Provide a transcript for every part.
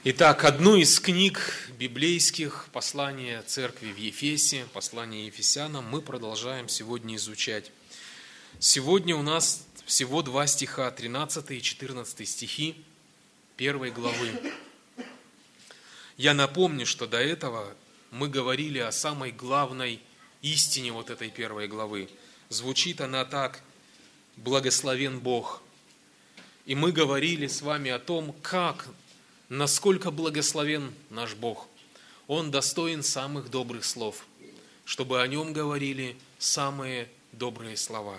Итак, одну из книг библейских, послание церкви в Ефесе, послание Ефесянам, мы продолжаем сегодня изучать. Сегодня у нас всего два стиха, 13 и 14 стихи 1 главы. Я напомню, что до этого мы говорили о самой главной истине вот этой 1 главы. Звучит она так: «Благословен Бог». И мы говорили с вами о том, насколько благословен наш Бог. Он достоин самых добрых слов, чтобы о Нем говорили самые добрые слова.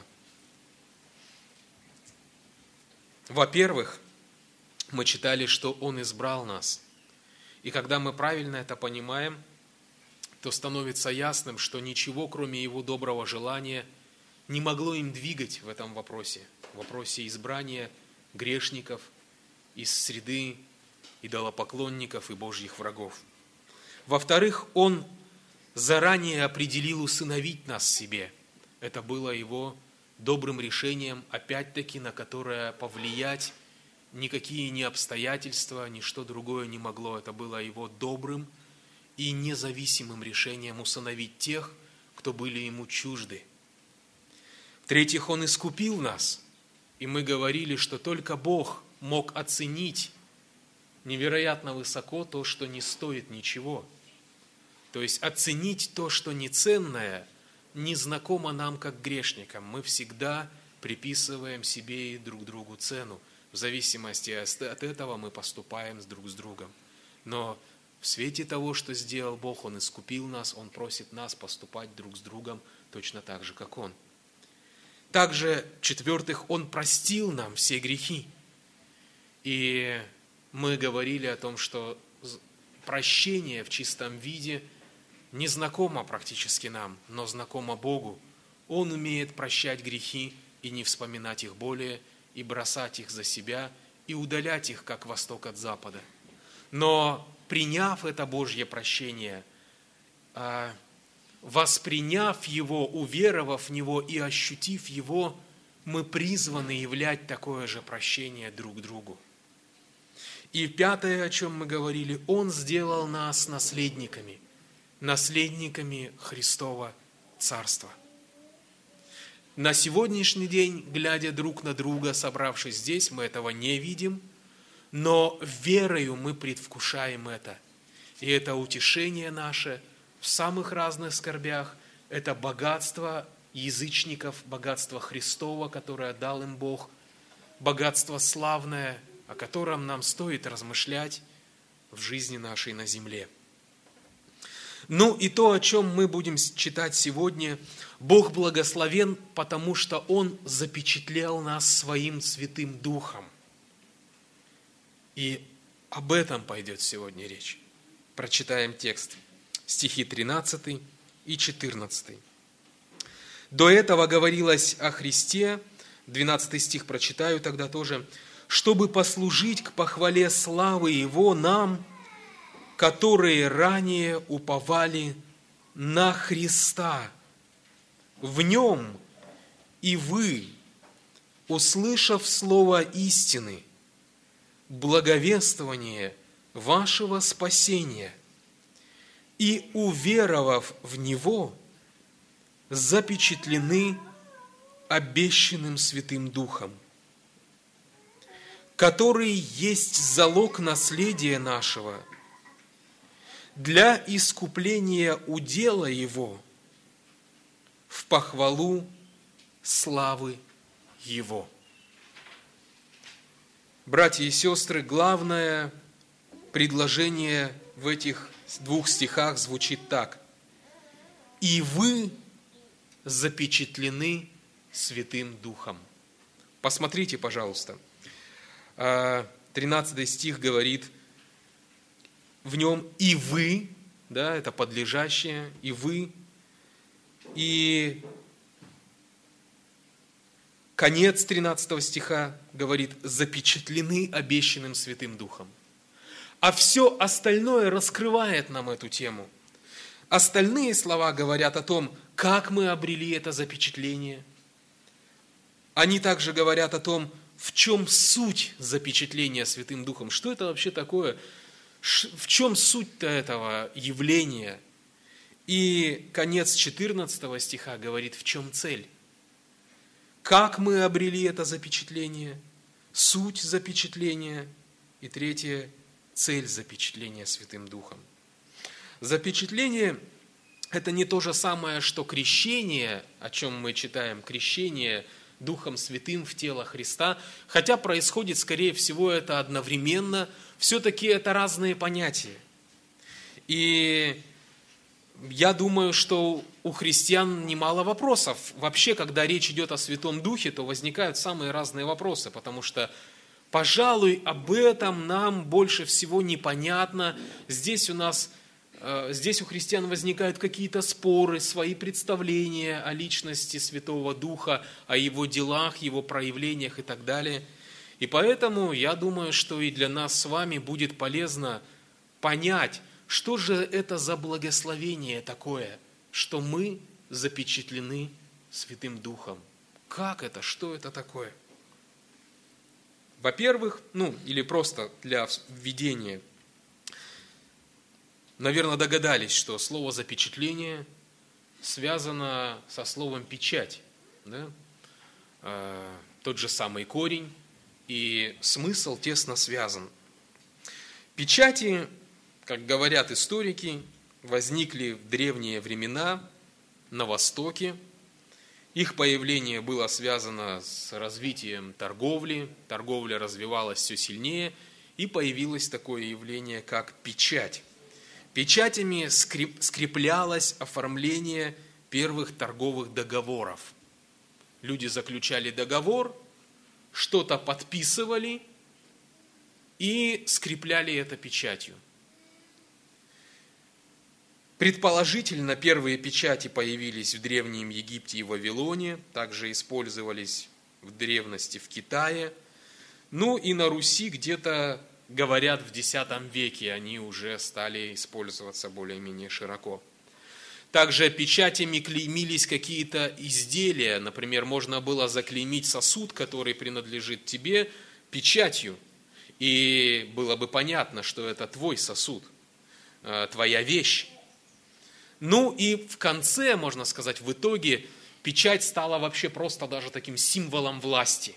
Во-первых, мы читали, что Он избрал нас. И когда мы правильно это понимаем, то становится ясным, что ничего, кроме Его доброго желания, не могло им двигать в этом вопросе избрания грешников из среды идолопоклонников и Божьих врагов. Во-вторых, Он заранее определил усыновить нас себе. Это было Его добрым решением, опять-таки, на которое повлиять никакие ни обстоятельства, ни что другое не могло. Это было Его добрым и независимым решением усыновить тех, кто были Ему чужды. В-третьих, Он искупил нас. И мы говорили, что только Бог мог оценить невероятно высоко то, что не стоит ничего. То есть оценить то, что неценное, незнакомо нам, как грешникам. Мы всегда приписываем себе и друг другу цену. В зависимости от этого мы поступаем друг с другом. Но в свете того, что сделал Бог, Он искупил нас, Он просит нас поступать друг с другом точно так же, как Он. Также, в-четвертых, Он простил нам все грехи. И мы говорили о том, что прощение в чистом виде не знакомо практически нам, но знакомо Богу. Он умеет прощать грехи и не вспоминать их более, и бросать их за себя, и удалять их, как восток от запада. Но приняв это Божье прощение, восприняв его, уверовав в него и ощутив его, мы призваны являть такое же прощение друг другу. И пятое, о чем мы говорили, Он сделал нас наследниками Христова Царства. На сегодняшний день, глядя друг на друга, собравшись здесь, мы этого не видим, но верою мы предвкушаем это. И это утешение наше в самых разных скорбях, это богатство язычников, богатство Христово, которое дал им Бог, богатство славное, о котором нам стоит размышлять в жизни нашей на земле. Ну и то, о чем мы будем читать сегодня, Бог благословен, потому что Он запечатлел нас Своим Святым Духом. И об этом пойдет сегодня речь. Прочитаем текст, стихи 13 и 14. До этого говорилось о Христе, 12 стих прочитаю тогда тоже, чтобы послужить к похвале славы Его нам, которые ранее уповали на Христа. В Нем и вы, услышав слово истины, благовествование вашего спасения, и, уверовав в Него, запечатлены обещанным Святым Духом, который есть залог наследия нашего для искупления удела Его в похвалу славы Его. Братья и сестры, главное предложение в этих двух стихах звучит так: «И вы запечатлены Святым Духом». Посмотрите, пожалуйста. 13 стих говорит, в нем и вы, да, это подлежащее, и вы, и конец 13 стиха говорит, запечатлены обещанным Святым Духом. А все остальное раскрывает нам эту тему. Остальные слова говорят о том, как мы обрели это запечатление. Они также говорят о том, в чем суть запечатления Святым Духом. Что это вообще такое? В чем суть-то этого явления? И конец 14 стиха говорит, в чем цель. Как мы обрели это запечатление, суть запечатления и третье – цель запечатления Святым Духом. Запечатление – это не то же самое, что крещение, о чем мы читаем, крещение Духом Святым в тело Христа, хотя происходит, скорее всего, это одновременно, все-таки это разные понятия. И я думаю, что у христиан немало вопросов. Вообще, когда речь идет о Святом Духе, то возникают самые разные вопросы, потому что, пожалуй, об этом нам больше всего непонятно. Здесь у христиан возникают какие-то споры, свои представления о личности Святого Духа, о Его делах, Его проявлениях и так далее. И поэтому я думаю, что и для нас с вами будет полезно понять, что же это за благословение такое, что мы запечатлены Святым Духом. Как это? Что это такое? Во-первых, или просто для введения, наверное, догадались, что слово «запечатление» связано со словом «печать». Да? Тот же самый корень, и смысл тесно связан. Печати, как говорят историки, возникли в древние времена на Востоке. Их появление было связано с развитием торговли. Торговля развивалась все сильнее, и появилось такое явление, как печать. Печатями скреплялось оформление первых торговых договоров. Люди заключали договор, что-то подписывали и скрепляли это печатью. Предположительно, первые печати появились в Древнем Египте и Вавилоне, также использовались в древности в Китае. И на Руси где-то, говорят, в X веке они уже стали использоваться более-менее широко. Также печатями клеймились какие-то изделия. Например, можно было заклеймить сосуд, который принадлежит тебе, печатью. И было бы понятно, что это твой сосуд, твоя вещь. И в конце, можно сказать, в итоге, печать стала вообще просто даже таким символом власти.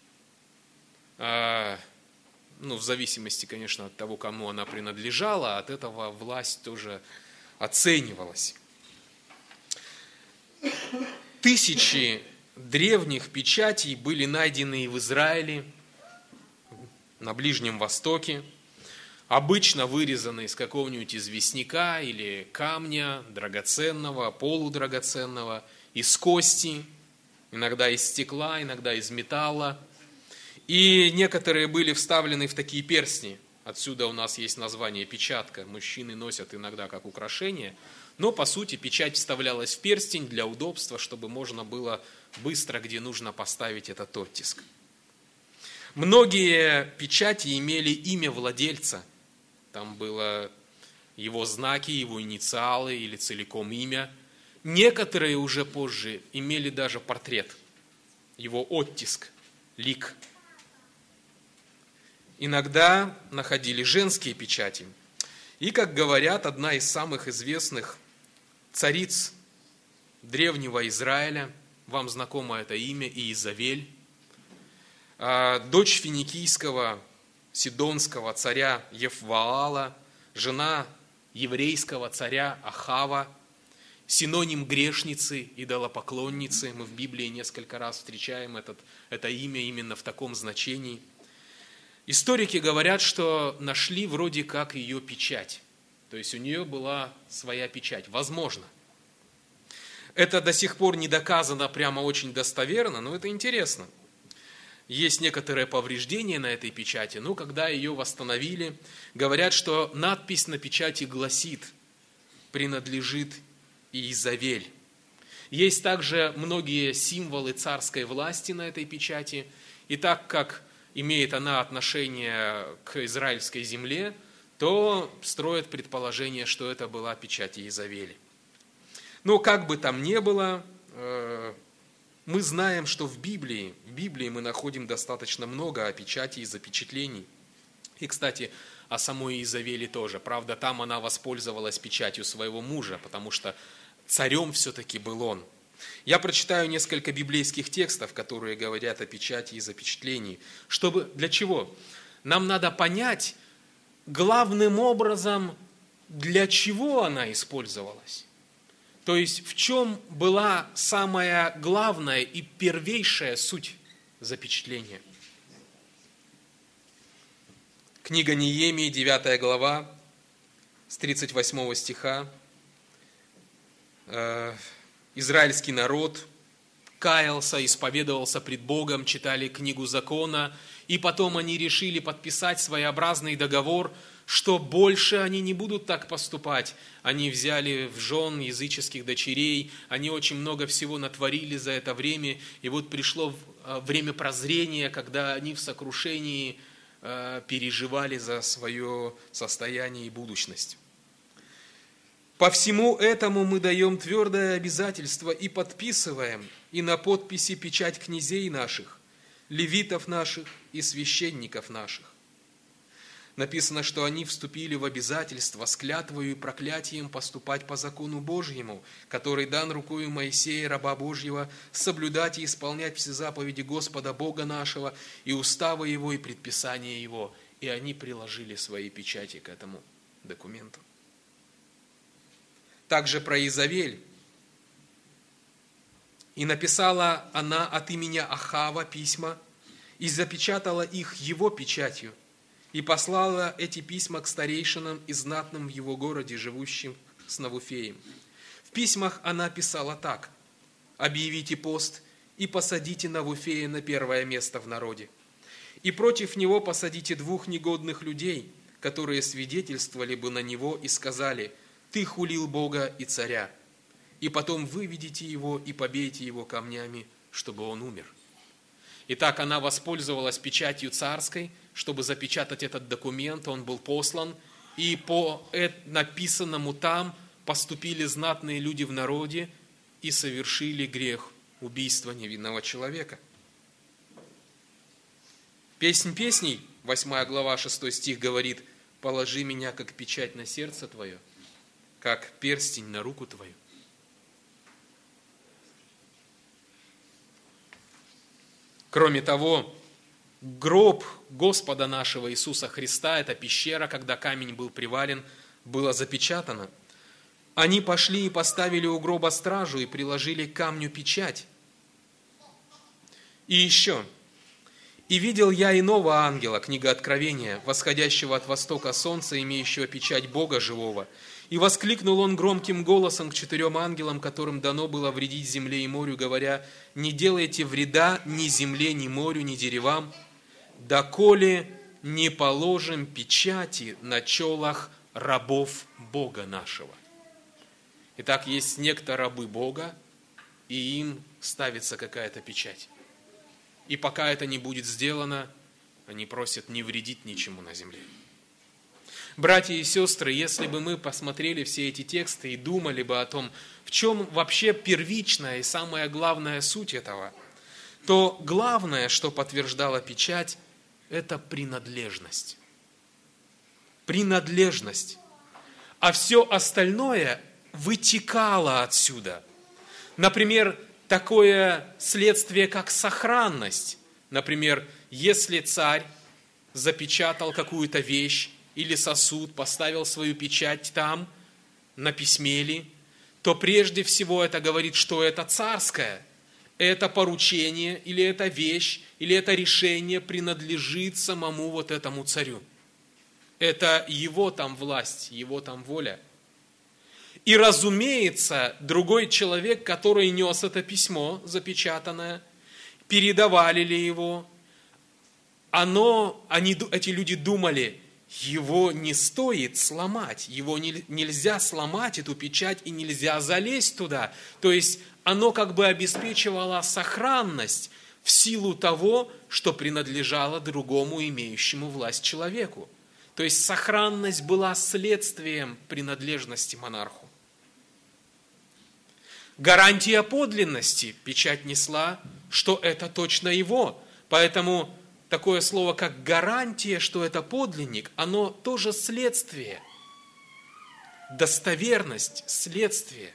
В зависимости, конечно, от того, кому она принадлежала, от этого власть тоже оценивалась. Тысячи древних печатей были найдены и в Израиле, на Ближнем Востоке, обычно вырезаны из какого-нибудь известняка или камня, драгоценного, полудрагоценного, из кости, иногда из стекла, иногда из металла. И некоторые были вставлены в такие перстни. Отсюда у нас есть название печатка. Мужчины носят иногда как украшение. Но, по сути, печать вставлялась в перстень для удобства, чтобы можно было быстро, где нужно, поставить этот оттиск. Многие печати имели имя владельца. Там было его знаки, его инициалы или целиком имя. Некоторые уже позже имели даже портрет, его оттиск, лик. Иногда находили женские печати. И, как говорят, одна из самых известных цариц древнего Израиля, вам знакомо это имя, Иезавель, дочь финикийского, сидонского царя Евваала, жена еврейского царя Ахава, синоним грешницы, идолопоклонницы. Мы в Библии несколько раз встречаем это имя именно в таком значении. Историки говорят, что нашли вроде как ее печать. То есть у нее была своя печать. Возможно. Это до сих пор не доказано прямо очень достоверно, но это интересно. Есть некоторые повреждения на этой печати, но когда ее восстановили, говорят, что надпись на печати гласит: «Принадлежит Иезавель». Есть также многие символы царской власти на этой печати, и так как имеет она отношение к израильской земле, то строят предположение, что это была печать Иезавели. Но как бы там ни было, мы знаем, что в Библии мы находим достаточно много о печати и запечатлений. И, кстати, о самой Иезавели тоже. Правда, там она воспользовалась печатью своего мужа, потому что царем все-таки был он. Я прочитаю несколько библейских текстов, которые говорят о печати и запечатлении. Для чего? Нам надо понять, главным образом, для чего она использовалась. То есть, в чем была самая главная и первейшая суть запечатления. Книга Неемии, 9 глава, с 38 стиха. Израильский народ каялся, исповедовался пред Богом, читали книгу закона, и потом они решили подписать своеобразный договор, что больше они не будут так поступать. Они взяли в жен языческих дочерей, они очень много всего натворили за это время, и вот пришло время прозрения, когда они в сокрушении переживали за свое состояние и будущность. По всему этому мы даем твердое обязательство и подписываем, и на подписи печать князей наших, левитов наших и священников наших. Написано, что они вступили в обязательство с клятвою и проклятием поступать по закону Божьему, который дан рукою Моисея, раба Божьего, соблюдать и исполнять все заповеди Господа Бога нашего, и уставы Его, и предписания Его. И они приложили свои печати к этому документу. Также про Иезавель. «И написала она от имени Ахава письма, и запечатала их его печатью, и послала эти письма к старейшинам и знатным в его городе, живущим с Навуфеем. В письмах она писала так: «Объявите пост и посадите Навуфея на первое место в народе. И против него посадите 2 негодных людей, которые свидетельствовали бы на него и сказали: ты хулил Бога и царя. И потом выведите его и побейте его камнями, чтобы он умер». Итак, она воспользовалась печатью царской, чтобы запечатать этот документ, он был послан, и по написанному там поступили знатные люди в народе и совершили грех убийства невинного человека. Песнь песней, 8 глава, 6 стих говорит: «Положи меня, как печать на сердце твое, как перстень на руку твою». Кроме того, гроб Господа нашего Иисуса Христа, это пещера, когда камень был привален, было запечатано. Они пошли и поставили у гроба стражу и приложили к камню печать. И еще. «И видел я иного ангела», книга Откровения, восходящего от востока солнца, имеющего печать Бога живого. «И воскликнул он громким голосом к 4 ангелам, которым дано было вредить земле и морю, говоря: не делайте вреда ни земле, ни морю, ни деревам, доколе не положим печати на челах рабов Бога нашего». Итак, есть некто рабы Бога, и им ставится какая-то печать. И пока это не будет сделано, они просят не вредить ничему на земле. Братья и сестры, если бы мы посмотрели все эти тексты и думали бы о том, в чем вообще первичная и самая главная суть этого, то главное, что подтверждала печать, это принадлежность. Принадлежность. А все остальное вытекало отсюда. Например, такое следствие, как сохранность. Например, если царь запечатал какую-то вещь или сосуд, поставил свою печать там, на письме ли, то прежде всего это говорит, что это царское. Это поручение, или это вещь, или это решение принадлежит самому вот этому царю. Это его там власть, его там воля. И, разумеется, другой человек, который нес это письмо запечатанное, передавали ли его, эти люди думали, его не стоит сломать, его нельзя сломать, эту печать, и нельзя залезть туда. То есть оно как бы обеспечивало сохранность в силу того, что принадлежало другому имеющему власть человеку. То есть сохранность была следствием принадлежности монарху. Гарантия подлинности печать несла, что это точно его. Поэтому такое слово, как гарантия, что это подлинник, оно тоже следствие. Достоверность, следствие.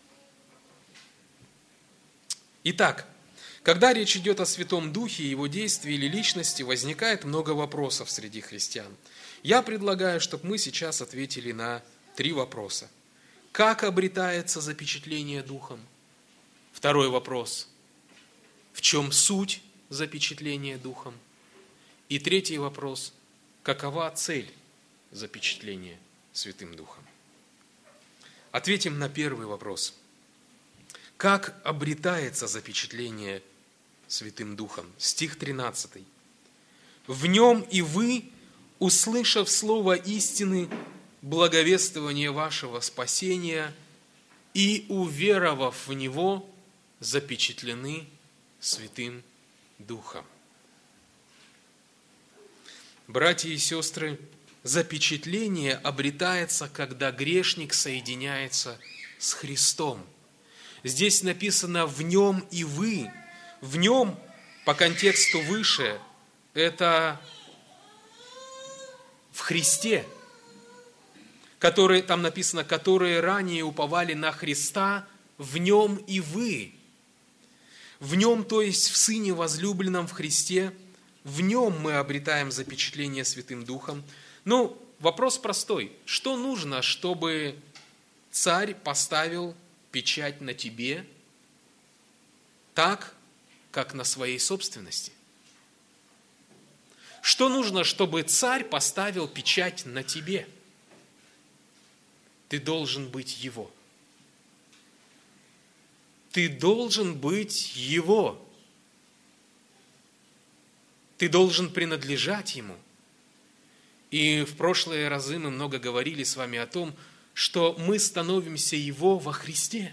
Итак, когда речь идет о Святом Духе, его действии или личности, возникает много вопросов среди христиан. Я предлагаю, чтобы мы сейчас ответили на 3 вопроса. Как обретается запечатление Духом? Второй вопрос. В чем суть запечатления Духом? И третий вопрос. Какова цель запечатления Святым Духом? Ответим на первый вопрос. Как обретается запечатление Святым Духом? Стих 13. «В нем и вы, услышав слово истины, благовествование вашего спасения, и уверовав в него, запечатлены Святым Духом». Братья и сестры, запечатление обретается, когда грешник соединяется с Христом. Здесь написано «в нем и вы». В нем, по контексту выше, это в Христе, которые, там написано, которые ранее уповали на Христа, в нем и вы. В нем, то есть в Сыне возлюбленном в Христе, в нем мы обретаем запечатление Святым Духом. Ну, вопрос простой. Что нужно, чтобы царь поставил печать на тебе так, как на своей собственности? Что нужно, чтобы царь поставил печать на тебе? Ты должен быть его. Ты должен быть его. Ты должен принадлежать ему. И в прошлые разы мы много говорили с вами о том, что мы становимся его во Христе.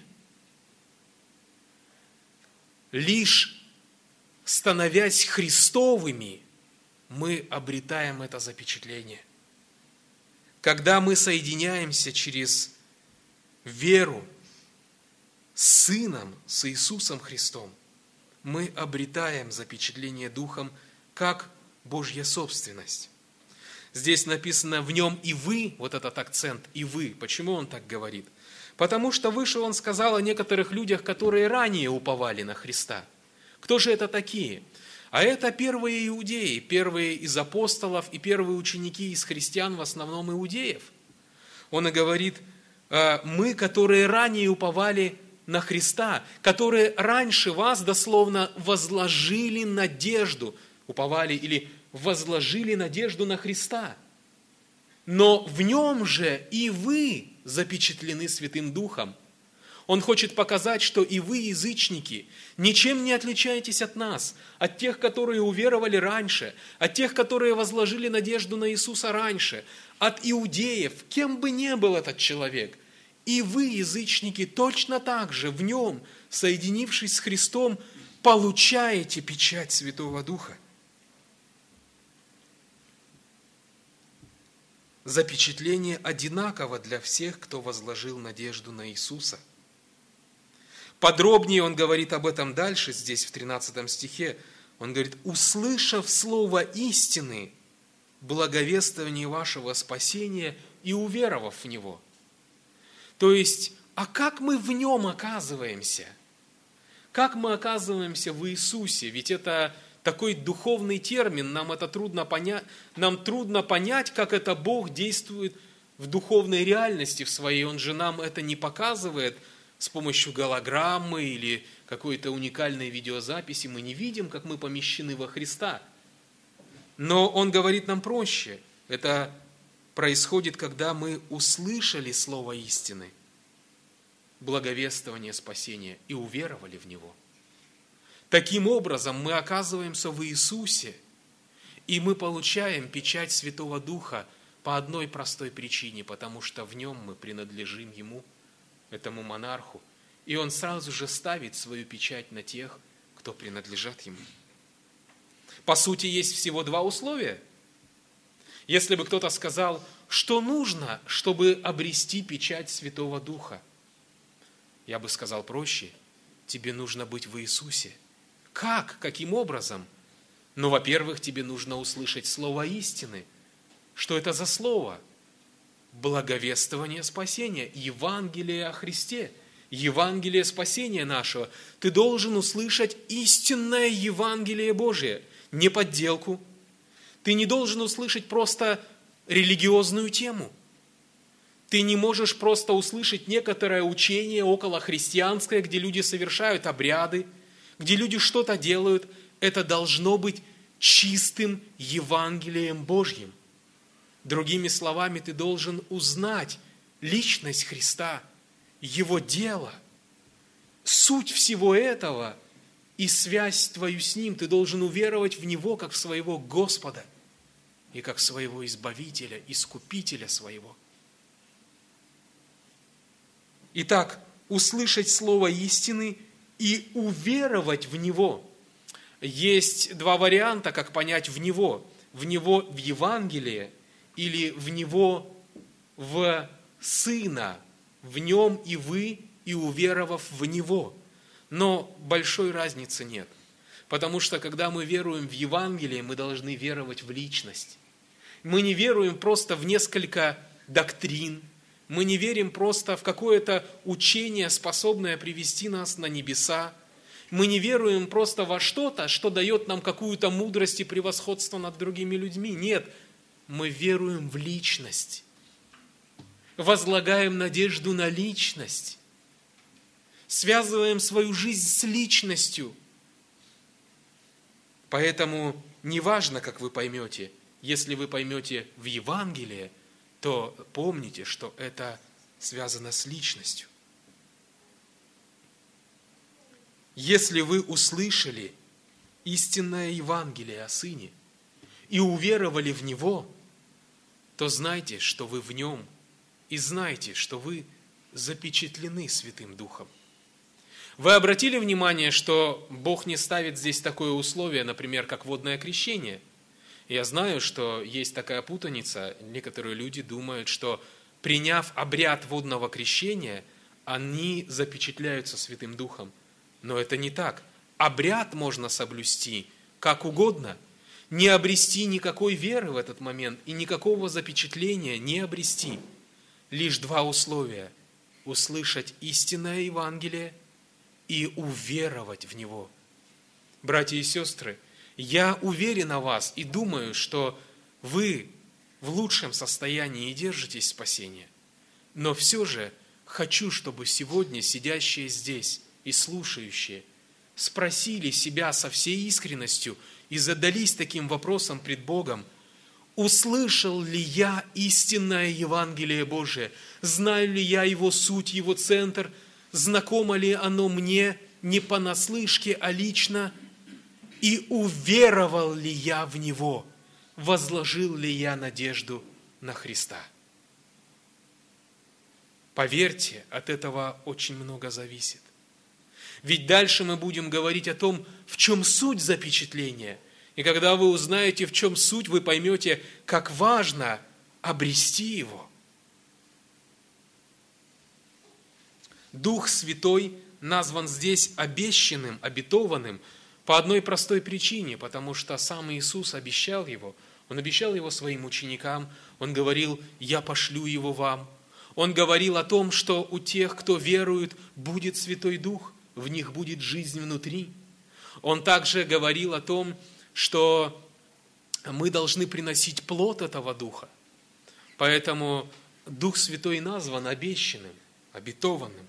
Лишь становясь Христовыми, мы обретаем это запечатление. Когда мы соединяемся через веру с Сыном, с Иисусом Христом, мы обретаем запечатление Духом как Божья собственность. Здесь написано «в нем и вы», вот этот акцент «и вы». Почему он так говорит? Потому что выше он сказал о некоторых людях, которые ранее уповали на Христа. Кто же это такие? А это первые иудеи, первые из апостолов и первые ученики из христиан, в основном иудеев. Он и говорит, мы, которые ранее уповали на Христа, которые раньше вас дословно возложили надежду, уповали или возложили надежду на Христа. Но в нем же и вы запечатлены Святым Духом. Он хочет показать, что и вы, язычники, ничем не отличаетесь от нас, от тех, которые уверовали раньше, от тех, которые возложили надежду на Иисуса раньше, от иудеев, кем бы ни был этот человек. И вы, язычники, точно так же в нем, соединившись с Христом, получаете печать Святого Духа. Запечатление одинаково для всех, кто возложил надежду на Иисуса. Подробнее он говорит об этом дальше, здесь в 13 стихе. Он говорит, услышав слово истины, благовествование вашего спасения и уверовав в него. То есть, а как мы в нем оказываемся? Как мы оказываемся в Иисусе? Ведь это такой духовный термин, нам трудно понять, как это Бог действует в духовной реальности в своей. Он же нам это не показывает с помощью голограммы или какой-то уникальной видеозаписи. Мы не видим, как мы помещены во Христа. Но Он говорит нам проще. Это происходит, когда мы услышали слово истины, благовествование спасения и уверовали в него. Таким образом, мы оказываемся в Иисусе, и мы получаем печать Святого Духа по одной простой причине, потому что в нем мы принадлежим Ему, этому монарху, и Он сразу же ставит свою печать на тех, кто принадлежат Ему. По сути, есть всего 2 условия. Если бы кто-то сказал, что нужно, чтобы обрести печать Святого Духа, я бы сказал проще, тебе нужно быть в Иисусе. Как? Каким образом? Но, во-первых, тебе нужно услышать слово истины. Что это за слово? Благовествование спасения, Евангелие о Христе, Евангелие спасения нашего. Ты должен услышать истинное Евангелие Божие, не подделку. Ты не должен услышать просто религиозную тему. Ты не можешь просто услышать некоторое учение околохристианское, где люди совершают обряды, где люди что-то делают. Это должно быть чистым Евангелием Божьим. Другими словами, ты должен узнать личность Христа, Его дело, суть всего этого и связь твою с Ним. Ты должен уверовать в Него как в своего Господа и как в своего Избавителя, Искупителя своего. Итак, услышать слово истины и уверовать в Него. Есть два варианта, как понять в Него. В Него в Евангелие или в Него в Сына. В Нем и вы, и уверовав в Него. Но большой разницы нет. Потому что, когда мы веруем в Евангелие, мы должны веровать в личность. Мы не веруем просто в несколько доктрин. Мы не верим просто в какое-то учение, способное привести нас на небеса. Мы не веруем просто во что-то, что дает нам какую-то мудрость и превосходство над другими людьми. Нет, мы веруем в личность. Возлагаем надежду на личность. Связываем свою жизнь с личностью. Поэтому неважно, как вы поймете, если вы поймете в Евангелие, то помните, что это связано с личностью. Если вы услышали истинное Евангелие о Сыне и уверовали в Него, то знайте, что вы в Нем, и знайте, что вы запечатлены Святым Духом. Вы обратили внимание, что Бог не ставит здесь такое условие, например, как водное крещение? Я знаю, что есть такая путаница. Некоторые люди думают, что приняв обряд водного крещения, они запечатляются Святым Духом. Но это не так. Обряд можно соблюсти как угодно, не обрести никакой веры в этот момент и никакого запечатления не обрести. Лишь два условия – услышать истинное Евангелие и уверовать в него. Братья и сестры, я уверен о вас и думаю, что вы в лучшем состоянии держитесь спасения. Но все же хочу, чтобы сегодня сидящие здесь и слушающие спросили себя со всей искренностью и задались таким вопросом пред Богом: услышал ли я истинное Евангелие Божие? Знаю ли я его суть, его центр? Знакомо ли оно мне не понаслышке, а лично? И уверовал ли я в него? Возложил ли я надежду на Христа? Поверьте, от этого очень много зависит. Ведь дальше мы будем говорить о том, в чем суть запечатления. И когда вы узнаете, в чем суть, вы поймете, как важно обрести его. Дух Святой назван здесь обещанным, обетованным по одной простой причине, потому что сам Иисус обещал его. Он обещал его своим ученикам. Он говорил: «Я пошлю его вам». Он говорил о том, что у тех, кто верует, будет Святой Дух, в них будет жизнь внутри. Он также говорил о том, что мы должны приносить плод этого Духа. Поэтому Дух Святой назван обещанным, обетованным.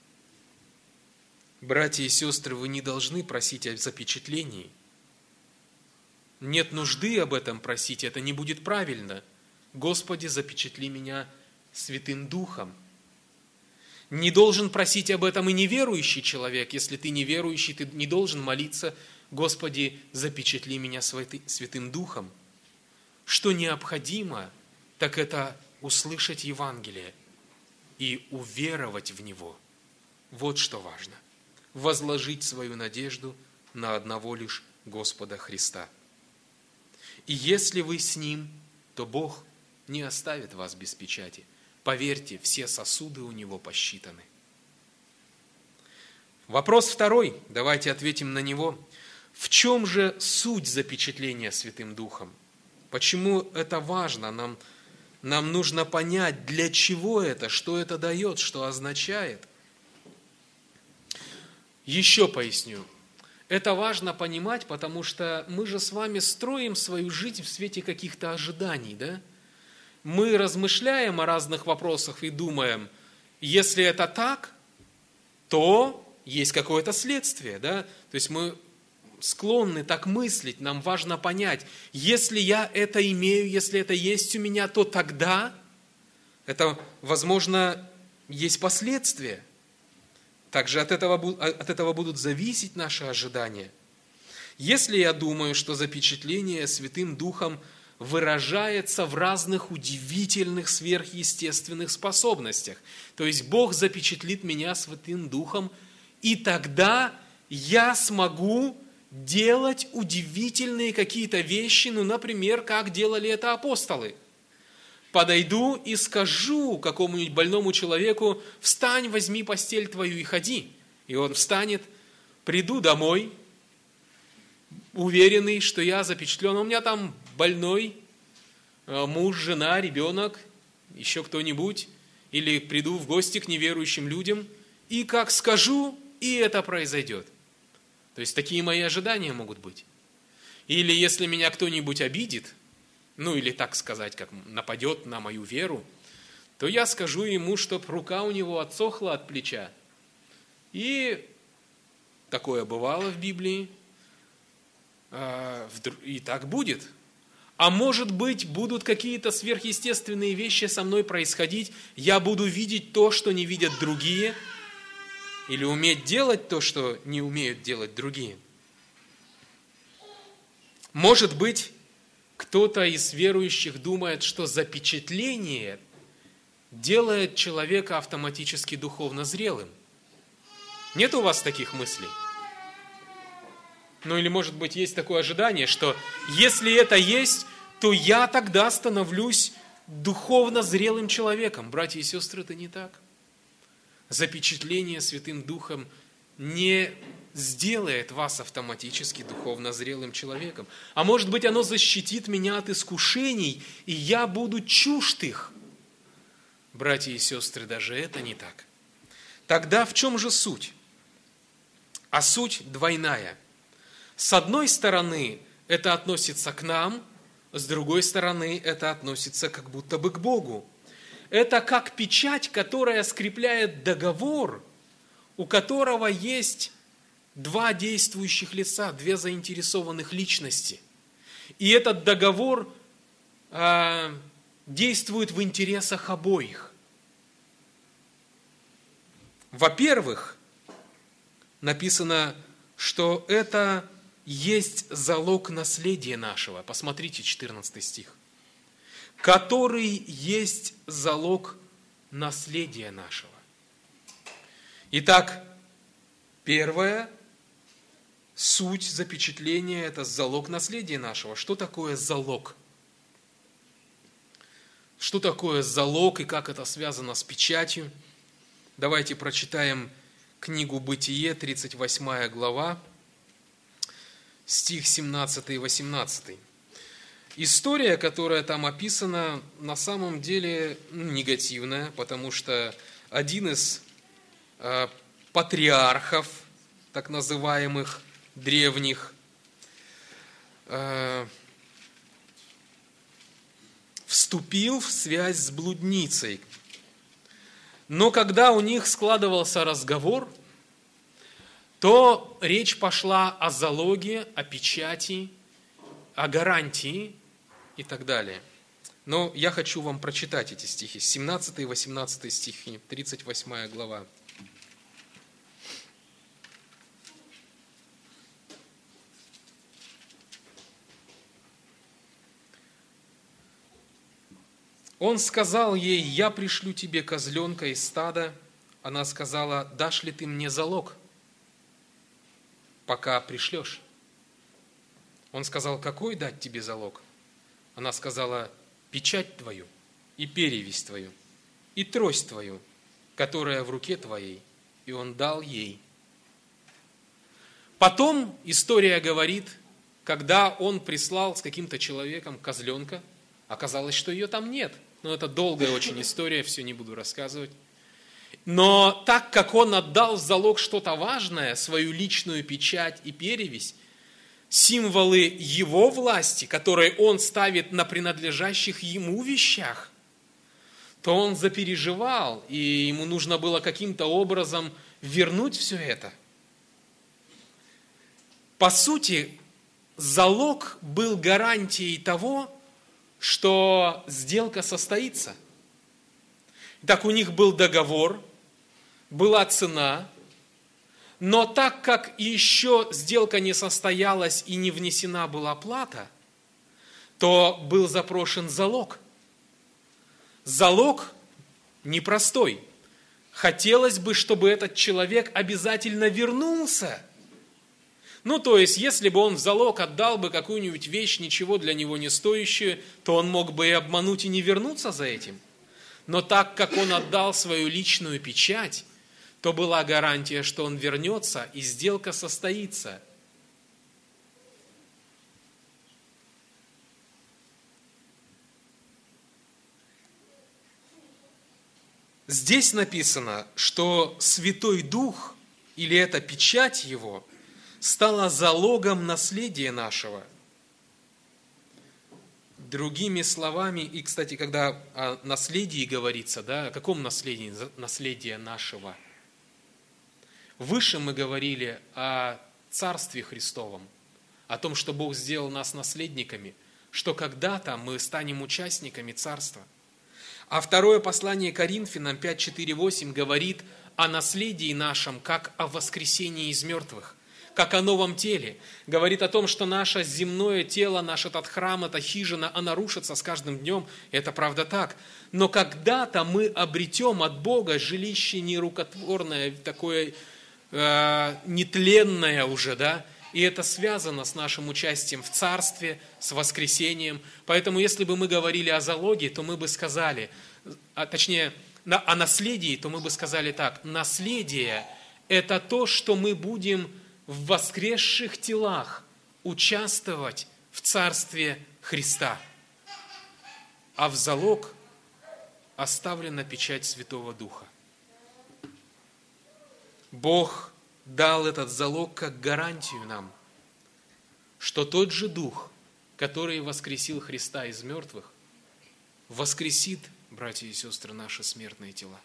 Братья и сестры, вы не должны просить о запечатлении. Нет нужды об этом просить, это не будет правильно. Господи, запечатли меня Святым Духом. Не должен просить об этом и неверующий человек. Если ты неверующий, ты не должен молиться: Господи, запечатли меня Святым Духом. Что необходимо, так это услышать Евангелие и уверовать в него. Вот что важно. Возложить свою надежду на одного лишь Господа Христа. И если вы с Ним, то Бог не оставит вас без печати. Поверьте, все сосуды у Него посчитаны. Вопрос второй, давайте ответим на него. В чем же суть запечатления Святым Духом? Почему это важно? Нам нужно понять, для чего это, что это дает, что означает. Еще поясню. Это важно понимать, потому что мы же с вами строим свою жизнь в свете каких-то ожиданий, да? Мы размышляем о разных вопросах и думаем, если это так, то есть какое-то следствие, да? То есть мы склонны так мыслить, нам важно понять, если я это имею, если это есть у меня, то тогда это, возможно, есть последствия. Также от этого будут зависеть наши ожидания. Если я думаю, что запечатление Святым Духом выражается в разных удивительных сверхъестественных способностях, то есть Бог запечатлит меня Святым Духом, и тогда я смогу делать удивительные какие-то вещи, например, как делали это апостолы. Подойду и скажу какому-нибудь больному человеку: встань, возьми постель твою и ходи. И он встанет, приду домой, уверенный, что я запечатлен. У меня там больной, муж, жена, ребенок, еще кто-нибудь. Или приду в гости к неверующим людям, и как скажу, и это произойдет. То есть такие мои ожидания могут быть. Или если меня кто-нибудь обидит, или так сказать, как нападет на мою веру, то я скажу ему, чтоб рука у него отсохла от плеча. И такое бывало в Библии, и так будет. А может быть, будут какие-то сверхъестественные вещи со мной происходить, я буду видеть то, что не видят другие, или уметь делать то, что не умеют делать другие. Может быть, кто-то из верующих думает, что запечатление делает человека автоматически духовно зрелым. Нет у вас таких мыслей? Или, может быть, есть такое ожидание, что если это есть, то я тогда становлюсь духовно зрелым человеком. Братья и сестры, это не так. Запечатление Святым Духом не сделает вас автоматически духовно зрелым человеком. А может быть, оно защитит меня от искушений, и я буду чужд их. Братья и сестры, даже это не так. Тогда в чем же суть? А суть двойная. С одной стороны, это относится к нам, с другой стороны, это относится как будто бы к Богу. Это как печать, которая скрепляет договор, у которого есть два действующих лица, две заинтересованных личности. И этот договор действует в интересах обоих. Во-первых, написано, что это есть залог наследия нашего. Посмотрите, 14 стих. Который есть залог наследия нашего. Итак, первое, суть запечатления – это залог наследия нашего. Что такое залог? Что такое залог и как это связано с печатью? Давайте прочитаем книгу «Бытие», 38 глава, стих 17 и 18. История, которая там описана, на самом деле негативная, потому что один из патриархов, так называемых древних, вступил в связь с блудницей. Но когда у них складывался разговор, то речь пошла о залоге, о печати, о гарантии и так далее. Но я хочу вам прочитать эти стихи. 17 и 18 стихи, 38 глава. Он сказал ей: «Я пришлю тебе козленка из стада». Она сказала: «Дашь ли ты мне залог, пока пришлешь?» Он сказал: «Какой дать тебе залог?» Она сказала: «Печать твою, и перевесь твою, и трость твою, которая в руке твоей». И он дал ей. Потом история говорит, когда он прислал с каким-то человеком козленка, оказалось, что ее там нет. Но это долгая очень история, все не буду рассказывать. Но так как он отдал в залог что-то важное, свою личную печать и перевесь, символы его власти, которые он ставит на принадлежащих ему вещах, то он запереживал, и ему нужно было каким-то образом вернуть все это. По сути, залог был гарантией того, что сделка состоится. Так у них был договор, была цена, но так как еще сделка не состоялась и не внесена была плата, то был запрошен залог. Залог непростой. Хотелось бы, чтобы этот человек обязательно вернулся. То есть, если бы он в залог отдал бы какую-нибудь вещь, ничего для него не стоящую, то он мог бы и обмануть, и не вернуться за этим. Но так как он отдал свою личную печать, то была гарантия, что он вернется, и сделка состоится. Здесь написано, что Святой Дух, или эта печать Его, стала залогом наследия нашего. Другими словами, и, кстати, когда о наследии говорится, о каком наследии? Наследие нашего. Выше мы говорили о Царстве Христовом, о том, что Бог сделал нас наследниками, что когда-то мы станем участниками Царства. А второе послание Коринфянам 5:4-8 говорит о наследии нашем, как о воскресении из мертвых, как о новом теле. Говорит о том, что наше земное тело, наш этот храм, эта хижина, она рушится с каждым днем. Это правда так. Но когда-то мы обретем от Бога жилище нерукотворное, такое нетленное уже, и это связано с нашим участием в Царстве, с воскресением. Поэтому, если бы мы говорили о залоге, то мы бы сказали, о наследии, то мы бы сказали так: наследие – это то, что мы будем в воскресших телах участвовать в Царстве Христа. А в залог оставлена печать Святого Духа. Бог дал этот залог как гарантию нам, что тот же Дух, который воскресил Христа из мертвых, воскресит, братья и сестры, наши смертные тела.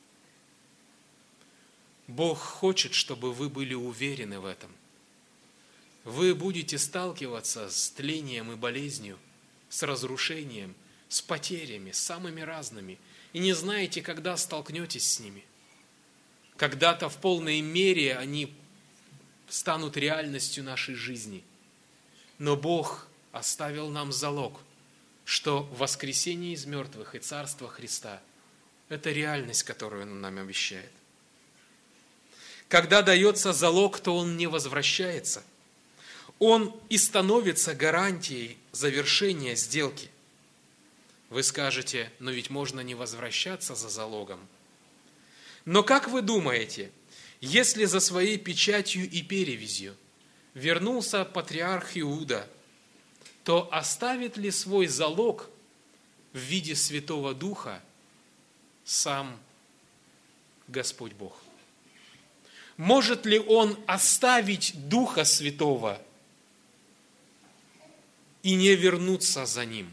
Бог хочет, чтобы вы были уверены в этом. Вы будете сталкиваться с тлением и болезнью, с разрушением, с потерями, с самыми разными, и не знаете, когда столкнетесь с ними. Когда-то в полной мере они станут реальностью нашей жизни. Но Бог оставил нам залог, что воскресение из мертвых и Царство Христа – это реальность, которую Он нам обещает. Когда дается залог, то он не возвращается. Он и становится гарантией завершения сделки. Вы скажете, но ведь можно не возвращаться за залогом. Но как вы думаете, если за своей печатью и перевязью вернулся патриарх Иуда, то оставит ли свой залог в виде Святого Духа сам Господь Бог? Может ли Он оставить Духа Святого и не вернуться за Ним?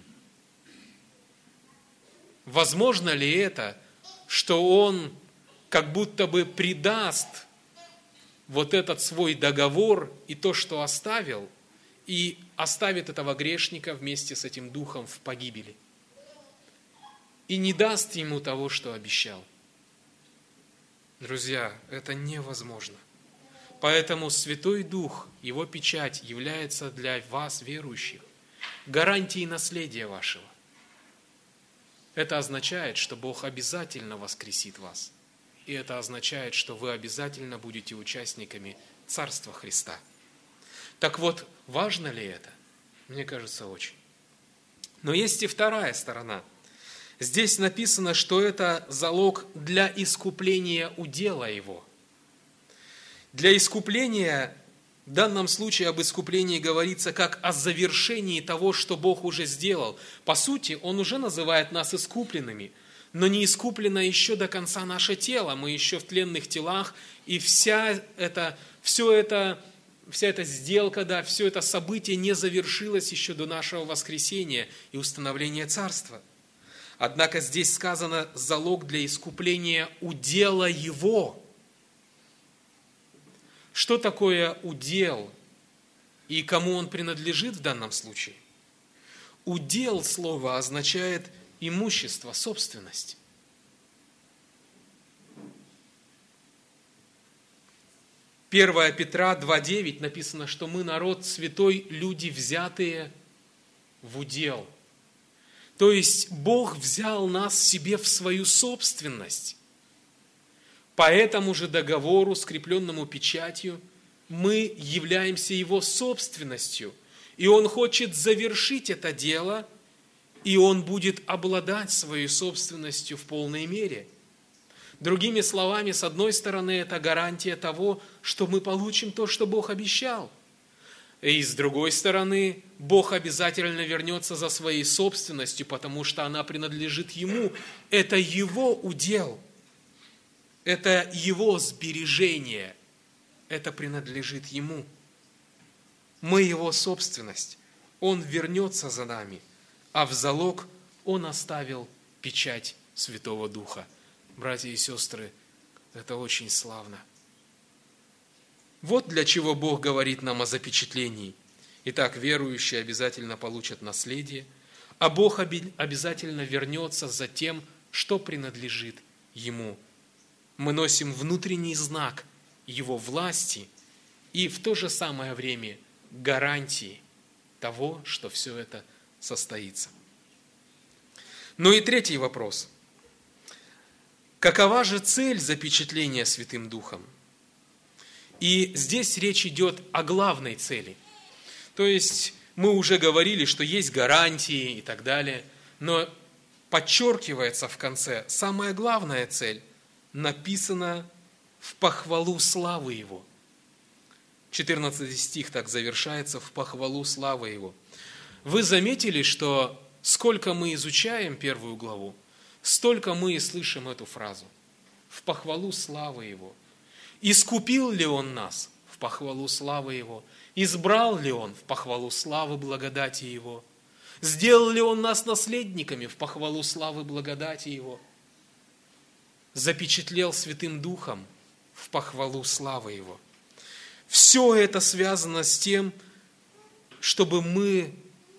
Возможно ли это, что Он как будто бы предаст вот этот свой договор и то, что оставил, и оставит этого грешника вместе с этим духом в погибели, и не даст ему того, что обещал? Друзья, это невозможно. Поэтому Святой Дух, Его печать является для вас, верующих, гарантией наследия вашего. Это означает, что Бог обязательно воскресит вас. И это означает, что вы обязательно будете участниками Царства Христа. Так вот, важно ли это? Мне кажется, очень. Но есть и вторая сторона. Здесь написано, что это залог для искупления удела его. Для искупления В данном случае об искуплении говорится как о завершении того, что Бог уже сделал. По сути, Он уже называет нас искупленными, но не искуплено еще до конца наше тело. Мы еще в тленных телах, и вся эта сделка, все это событие не завершилось еще до нашего воскресения и установления Царства. Однако здесь сказано залог для искупления удела Его. Что такое удел и кому он принадлежит в данном случае? Удел слова означает имущество, собственность. 1 Петра 2:9 написано, что мы народ святой, люди, взятые в удел. То есть Бог взял нас себе в свою собственность. По этому же договору, скрепленному печатью, мы являемся Его собственностью. И Он хочет завершить это дело, и Он будет обладать своей собственностью в полной мере. Другими словами, с одной стороны, это гарантия того, что мы получим то, что Бог обещал. И с другой стороны, Бог обязательно вернется за своей собственностью, потому что она принадлежит Ему. Это Его удел. Это Его сбережение, это принадлежит Ему. Мы Его собственность, Он вернется за нами, а в залог Он оставил печать Святого Духа. Братья и сестры, это очень славно. Вот для чего Бог говорит нам о запечатлении. Итак, верующие обязательно получат наследие, а Бог обязательно вернется за тем, что принадлежит Ему. Мы носим внутренний знак Его власти и в то же самое время гарантии того, что все это состоится. Ну и третий вопрос. Какова же цель запечатления Святым Духом? И здесь речь идет о главной цели. То есть мы уже говорили, что есть гарантии и так далее, но подчеркивается в конце самая главная цель. Написано в похвалу славы Его. 14 стих так завершается: в похвалу славы Его. Вы заметили, что сколько мы изучаем первую главу, столько мы и слышим эту фразу. В похвалу славы Его. Искупил ли Он нас? В похвалу славы Его. Избрал ли Он? В похвалу славы благодати Его. Сделал ли Он нас наследниками? В похвалу славы благодати Его. Запечатлел Святым Духом в похвалу славы Его. Все это связано с тем, чтобы мы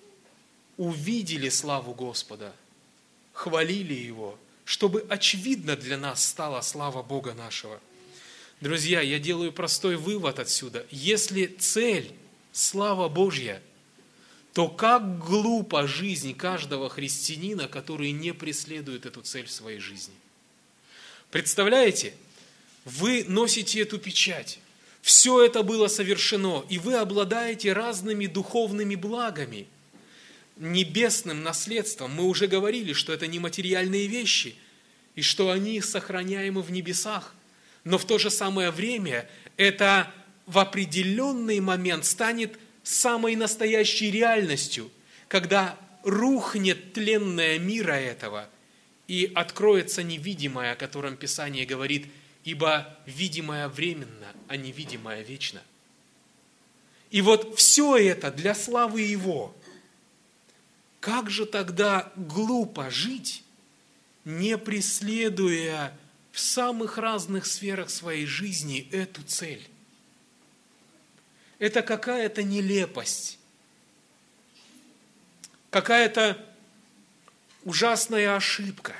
увидели славу Господа, хвалили Его, чтобы очевидно для нас стала слава Бога нашего. Друзья, я делаю простой вывод отсюда. Если цель – слава Божья, то как глупа жизнь каждого христианина, который не преследует эту цель в своей жизни. Представляете, вы носите эту печать, все это было совершено, и вы обладаете разными духовными благами, небесным наследством. Мы уже говорили, что это нематериальные вещи, и что они сохраняемы в небесах. Но в то же самое время это в определенный момент станет самой настоящей реальностью, когда рухнет тленное мира этого, и откроется невидимое, о котором Писание говорит, ибо видимое временно, а невидимое вечно. И вот все это для славы Его. Как же тогда глупо жить, не преследуя в самых разных сферах своей жизни эту цель? Это какая-то нелепость, какая-то ужасная ошибка.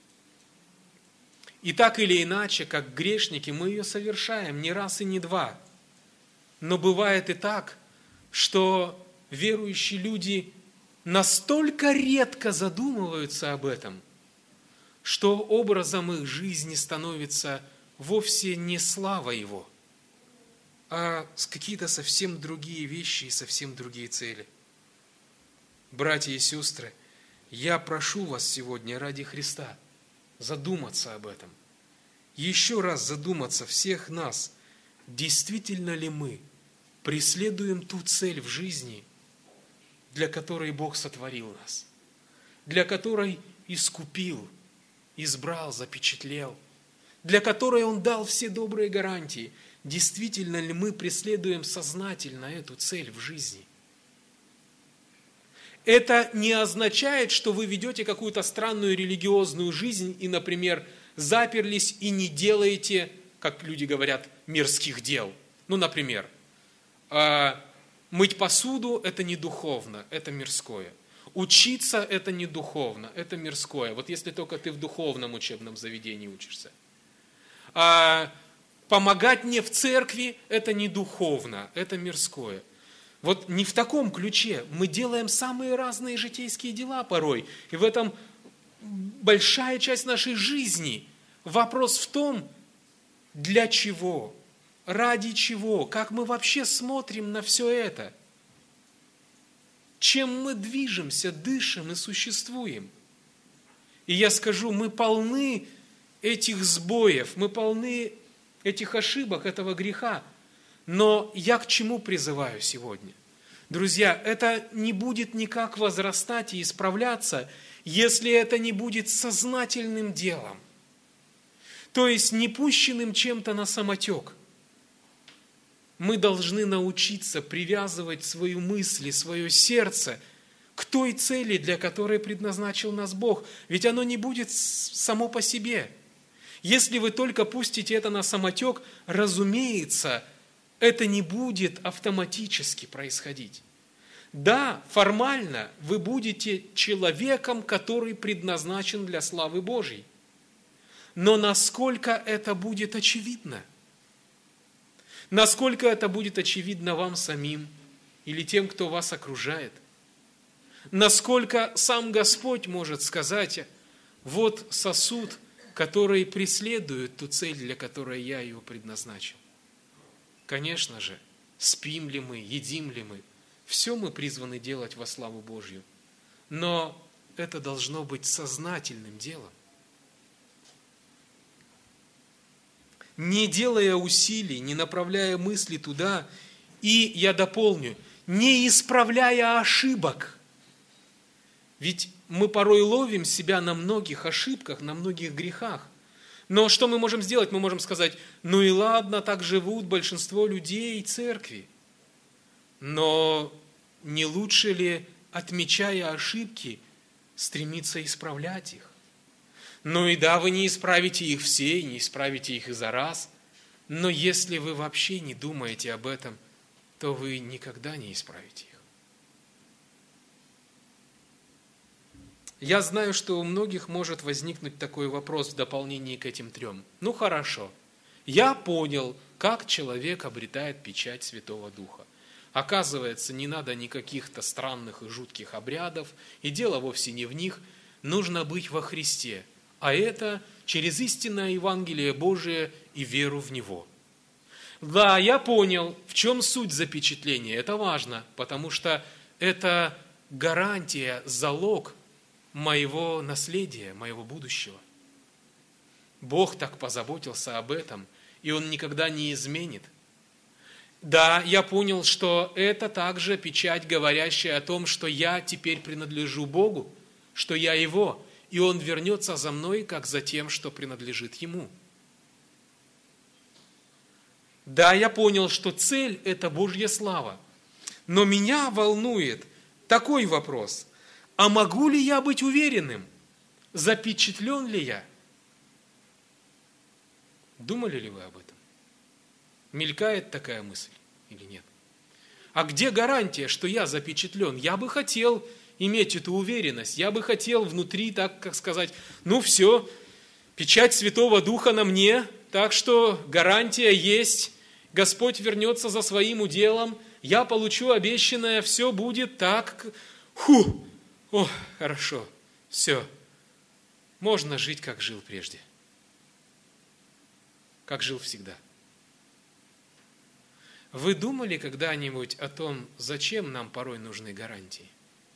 И так или иначе, как грешники, мы ее совершаем не раз и не два. Но бывает и так, что верующие люди настолько редко задумываются об этом, что образом их жизни становится вовсе не слава Его, а какие-то совсем другие вещи и совсем другие цели. Братья и сестры, я прошу вас сегодня ради Христа задуматься об этом. Еще раз задуматься всех нас, действительно ли мы преследуем ту цель в жизни, для которой Бог сотворил нас, для которой искупил, избрал, запечатлел, для которой Он дал все добрые гарантии. Действительно ли мы преследуем сознательно эту цель в жизни? Это не означает, что вы ведете какую-то странную религиозную жизнь и, например, заперлись и не делаете, как люди говорят, мирских дел. Ну, например, мыть посуду – это не духовно, это мирское. Учиться – это не духовно, это мирское. Вот если только ты в духовном учебном заведении учишься. Помогать мне в церкви – это не духовно, это мирское. Вот не в таком ключе. Мы делаем самые разные житейские дела порой. И в этом большая часть нашей жизни. Вопрос в том, для чего, ради чего, как мы вообще смотрим на все это. Чем мы движемся, дышим и существуем. И я скажу, мы полны этих сбоев, мы полны этих ошибок, этого греха. Но я к чему призываю сегодня? Друзья, это не будет никак возрастать и исправляться, если это не будет сознательным делом. То есть не пущенным чем-то на самотек. Мы должны научиться привязывать свои мысли, свое сердце к той цели, для которой предназначил нас Бог. Ведь оно не будет само по себе. Если вы только пустите это на самотек, разумеется, это не будет автоматически происходить. Да, формально вы будете человеком, который предназначен для славы Божьей. Но насколько это будет очевидно? Насколько это будет очевидно вам самим или тем, кто вас окружает? Насколько сам Господь может сказать, вот сосуд, который преследует ту цель, для которой я его предназначил? Конечно же, спим ли мы, едим ли мы, все мы призваны делать во славу Божью. Но это должно быть сознательным делом. Не делая усилий, не направляя мысли туда, и, я дополню, не исправляя ошибок. Ведь мы порой ловим себя на многих ошибках, на многих грехах. Но что мы можем сделать? Мы можем сказать, ну и ладно, так живут большинство людей церкви. Но не лучше ли, отмечая ошибки, стремиться исправлять их? Ну и да, вы не исправите их все, не исправите их и за раз. Но если вы вообще не думаете об этом, то вы никогда не исправите их. Я знаю, что у многих может возникнуть такой вопрос в дополнение к этим трем. Ну хорошо, я понял, как человек обретает печать Святого Духа. Оказывается, не надо никаких-то странных и жутких обрядов, и дело вовсе не в них. Нужно быть во Христе, а это через истинное Евангелие Божие и веру в Него. Да, я понял, в чем суть запечатления. Это важно, потому что это гарантия, залог моего наследия, моего будущего. Бог так позаботился об этом, и Он никогда не изменит. Да, я понял, что это также печать, говорящая о том, что я теперь принадлежу Богу, что я Его, и Он вернется за мной, как за тем, что принадлежит Ему. Да, я понял, что цель – это Божья слава. Но меня волнует такой вопрос. А могу ли я быть уверенным? Запечатлен ли я? Думали ли вы об этом? Мелькает такая мысль или нет? А где гарантия, что я запечатлен? Я бы хотел иметь эту уверенность. Я бы хотел внутри, так как сказать, ну все, печать Святого Духа на мне, так что гарантия есть. Господь вернется за своим уделом, я получу обещанное, все будет так. О, хорошо, все. Можно жить, как жил прежде. Как жил всегда. Вы думали когда-нибудь о том, зачем нам порой нужны гарантии?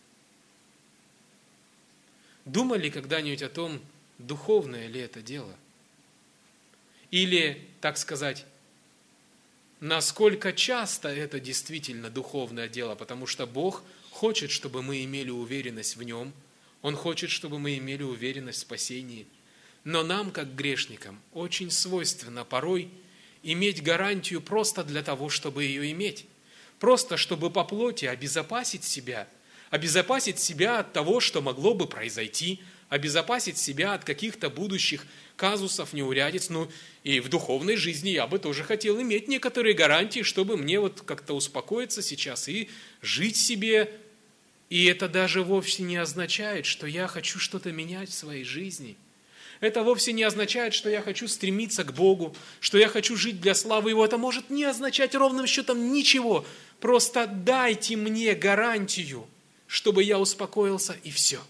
Думали когда-нибудь о том, духовное ли это дело? Или, так сказать, насколько часто это действительно духовное дело, потому что Бог хочет, чтобы мы имели уверенность в Нем, Он хочет, чтобы мы имели уверенность в спасении. Но нам, как грешникам, очень свойственно порой иметь гарантию просто для того, чтобы ее иметь. Просто чтобы по плоти обезопасить себя от того, что могло бы произойти, обезопасить себя от каких-то будущих казусов, неурядиц. Ну и в духовной жизни я бы тоже хотел иметь некоторые гарантии, чтобы мне вот как-то успокоиться сейчас и жить себе. И это даже вовсе не означает, что я хочу что-то менять в своей жизни. Это вовсе не означает, что я хочу стремиться к Богу, что я хочу жить для славы Его. Это может не означать ровным счетом ничего. Просто дайте мне гарантию, чтобы я успокоился, и все.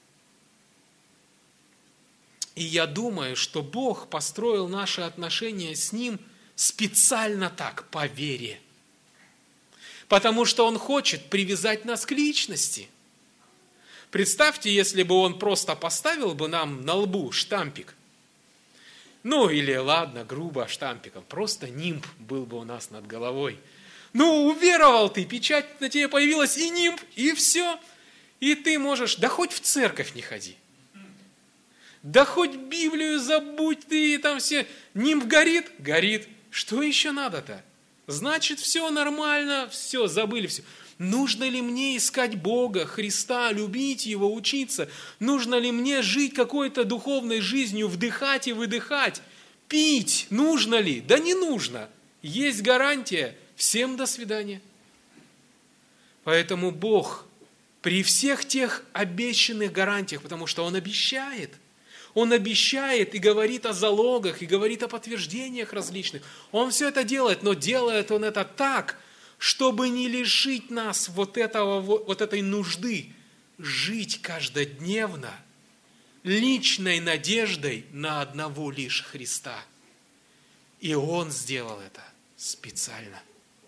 И я думаю, что Бог построил наши отношения с Ним специально так, по вере. Потому что Он хочет привязать нас к личности. Представьте, если бы Он просто поставил бы нам на лбу штампик. Ну, или ладно, грубо штампиком. Просто нимб был бы у нас над головой. Ну, уверовал ты, печать на тебе появилась, и нимб, и все. И ты можешь, да хоть в церковь не ходи. Да хоть Библию забудь ты, там все. Нимб горит? Горит. Что еще надо-то? Значит, все нормально, все, забыли все. Нужно ли мне искать Бога, Христа, любить Его, учиться? Нужно ли мне жить какой-то духовной жизнью, вдыхать и выдыхать? Пить нужно ли? Да не нужно. Есть гарантия. Всем до свидания. Поэтому Бог при всех тех обещанных гарантиях, потому что Он обещает и говорит о залогах, и говорит о подтверждениях различных. Он все это делает, но делает Он это так, чтобы не лишить нас вот этой нужды жить каждодневно личной надеждой на одного лишь Христа. И Он сделал это специально.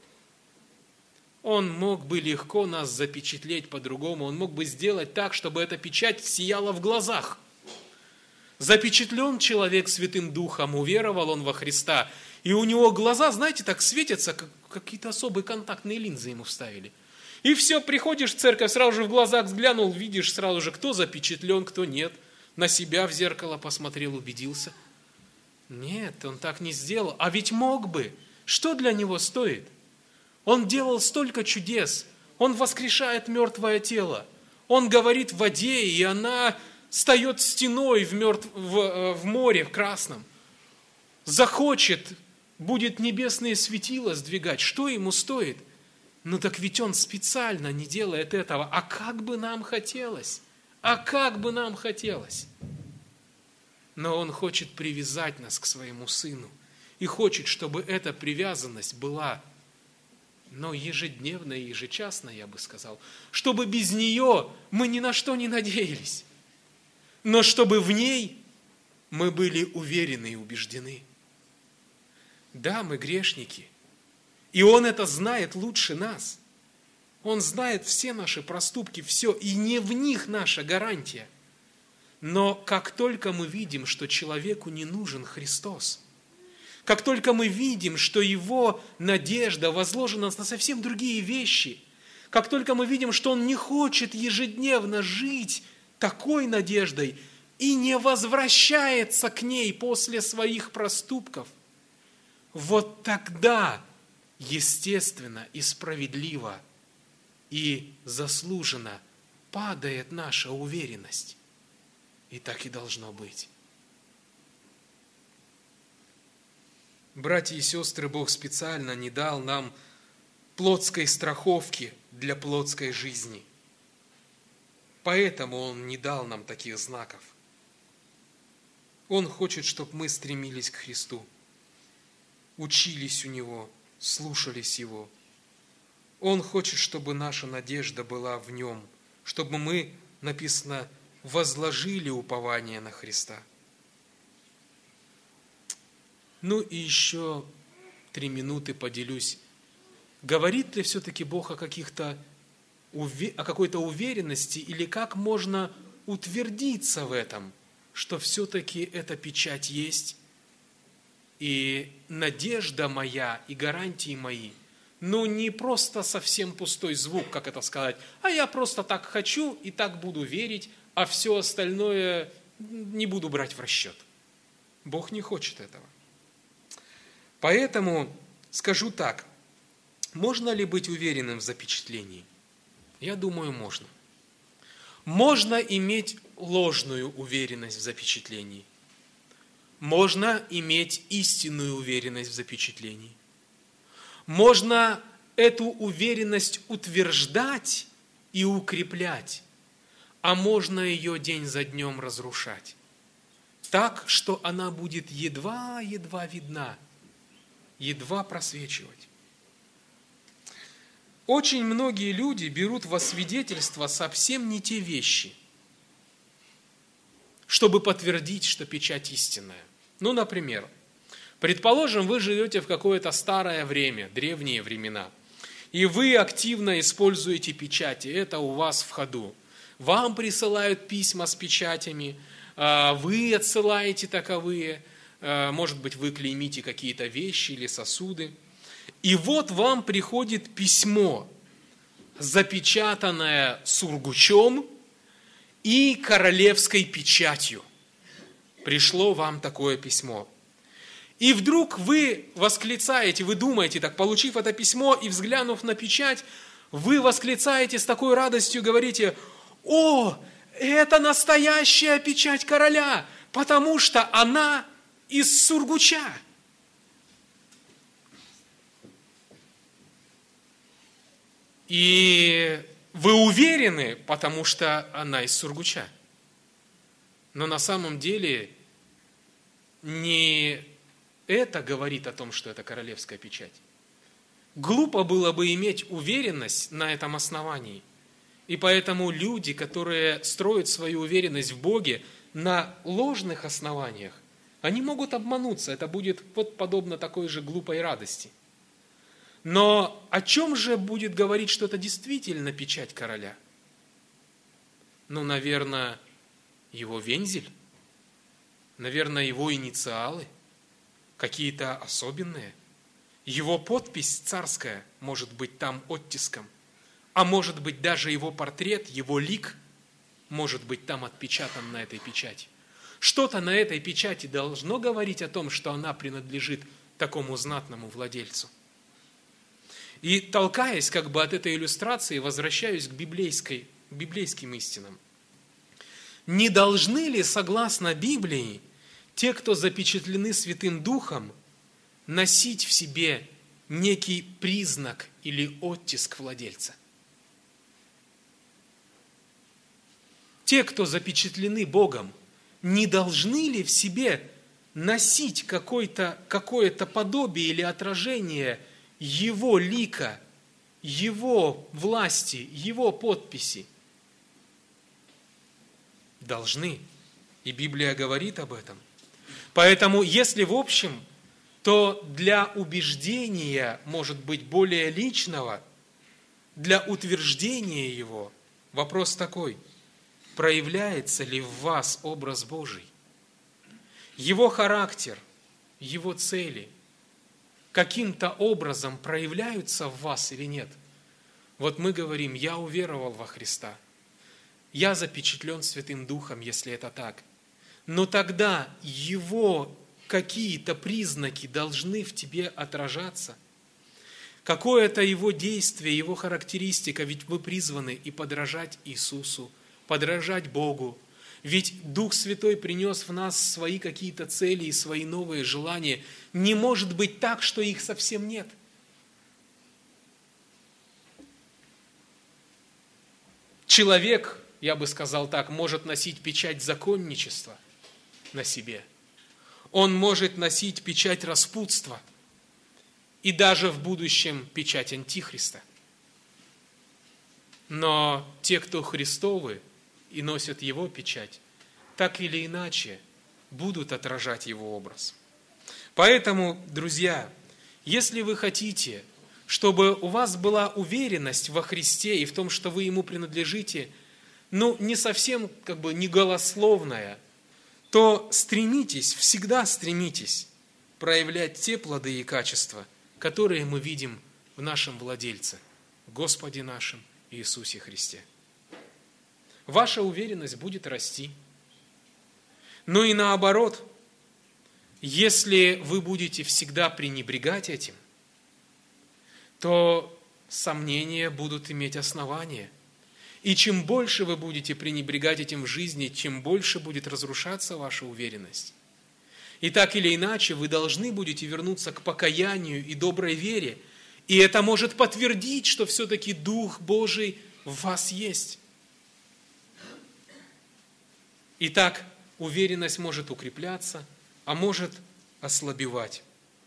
Он мог бы легко нас запечатлеть по-другому, Он мог бы сделать так, чтобы эта печать сияла в глазах. Запечатлен человек Святым Духом, уверовал он во Христа, и у него глаза, знаете, так светятся, как какие-то особые контактные линзы ему вставили. И все, приходишь в церковь, сразу же в глазах взглянул, видишь сразу же, кто запечатлен, кто нет. На себя в зеркало посмотрел, убедился. Нет, он так не сделал. А ведь мог бы. Что для него стоит? Он делал столько чудес. Он воскрешает мертвое тело. Он говорит в воде, и она встает стеной в море в красном. Захочет, будет небесные светила сдвигать. Что ему стоит? Ну так ведь он специально не делает этого. А как бы нам хотелось? Но он хочет привязать нас к своему Сыну. И хочет, чтобы эта привязанность была, ежедневная, ежечасная, я бы сказал. Чтобы без нее мы ни на что не надеялись. Но чтобы в ней мы были уверены и убеждены. Да, мы грешники. И Он это знает лучше нас. Он знает все наши проступки, все. И не в них наша гарантия. Но как только мы видим, что человеку не нужен Христос, как только мы видим, что его надежда возложена на совсем другие вещи, как только мы видим, что он не хочет ежедневно жить такой надеждой и не возвращается к ней после своих проступков, вот тогда, естественно и справедливо и заслуженно падает наша уверенность. И так и должно быть. Братья и сестры, Бог специально не дал нам плотской страховки для плотской жизни. Поэтому Он не дал нам таких знаков. Он хочет, чтобы мы стремились к Христу, учились у Него, слушались Его. Он хочет, чтобы наша надежда была в Нем, чтобы мы, написано, возложили упование на Христа. И еще 3 минуты поделюсь. Говорит ли все-таки Бог о какой-то уверенности, или как можно утвердиться в этом, что все-таки эта печать есть, И надежда моя и гарантии мои, не просто совсем пустой звук, как это сказать, а я просто так хочу и так буду верить, а все остальное не буду брать в расчет. Бог не хочет этого. Поэтому скажу так, можно ли быть уверенным в запечатлении? Я думаю, можно. Можно иметь ложную уверенность в запечатлении. Можно иметь истинную уверенность в запечатлении. Можно эту уверенность утверждать и укреплять, а можно ее день за днем разрушать. Так, что она будет едва-едва видна, едва просвечивать. Очень многие люди берут во свидетельство совсем не те вещи, чтобы подтвердить, что печать истинная. Например, предположим, вы живете в какое-то старое время, древние времена, и вы активно используете печати, это у вас в ходу. Вам присылают письма с печатями, вы отсылаете таковые, может быть, вы клеймите какие-то вещи или сосуды. И вот вам приходит письмо, запечатанное сургучом и королевской печатью. Пришло вам такое письмо. И вдруг вы восклицаете, вы думаете, так, получив это письмо и взглянув на печать, вы восклицаете с такой радостью, говорите: «О, это настоящая печать короля, потому что она из сургуча». И вы уверены, потому что она из сургуча. Но на самом деле не это говорит о том, что это королевская печать. Глупо было бы иметь уверенность на этом основании. И поэтому люди, которые строят свою уверенность в Боге на ложных основаниях, они могут обмануться. Это будет вот подобно такой же глупой радости. Но о чем же будет говорить, что это действительно печать короля? Наверное, его вензель, наверное, его инициалы, какие-то особенные. Его подпись царская может быть там оттиском, а может быть даже его портрет, его лик может быть там отпечатан на этой печати. Что-то на этой печати должно говорить о том, что она принадлежит такому знатному владельцу. И толкаясь как бы от этой иллюстрации, возвращаюсь к библейским истинам. Не должны ли, согласно Библии, те, кто запечатлены Святым Духом, носить в себе некий признак или оттиск владельца? Те, кто запечатлены Богом, не должны ли в себе носить какое-то подобие или отражение Его лика, Его власти, Его подписи? Должны. И Библия говорит об этом. Поэтому, если в общем, то для убеждения, может быть, более личного, для утверждения его, вопрос такой: проявляется ли в вас образ Божий? Его характер, его цели каким-то образом проявляются в вас или нет? Вот мы говорим: я уверовал во Христа, я запечатлен Святым Духом, если это так. Но тогда Его какие-то признаки должны в тебе отражаться. Какое-то Его действие, Его характеристика, ведь вы призваны и подражать Иисусу, подражать Богу. Ведь Дух Святой принес в нас свои какие-то цели и свои новые желания. Не может быть так, что их совсем нет. Человек, я бы сказал так, может носить печать законничества на себе. Он может носить печать распутства и даже в будущем печать Антихриста. Но те, кто Христовы и носят Его печать, так или иначе будут отражать Его образ. Поэтому, друзья, если вы хотите, чтобы у вас была уверенность во Христе и в том, что вы Ему принадлежите, не совсем не голословная, то стремитесь, всегда стремитесь проявлять те плоды и качества, которые мы видим в нашем владельце, Господе нашем Иисусе Христе. Ваша уверенность будет расти. Но и наоборот, если вы будете всегда пренебрегать этим, то сомнения будут иметь основание. И чем больше вы будете пренебрегать этим в жизни, тем больше будет разрушаться ваша уверенность. И так или иначе вы должны будете вернуться к покаянию и доброй вере. И это может подтвердить, что все-таки Дух Божий в вас есть. Итак, уверенность может укрепляться, а может ослабевать.